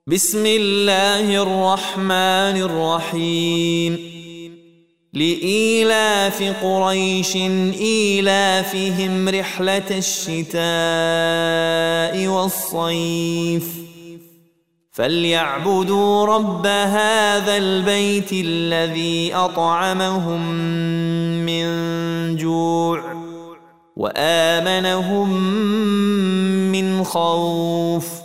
بسم الله الرحمن الرحيم لإيلاف قريش إيلافهم رحلة الشتاء والصيف فليعبدوا رب هذا البيت الذي أطعمهم من جوع وآمنهم من خوف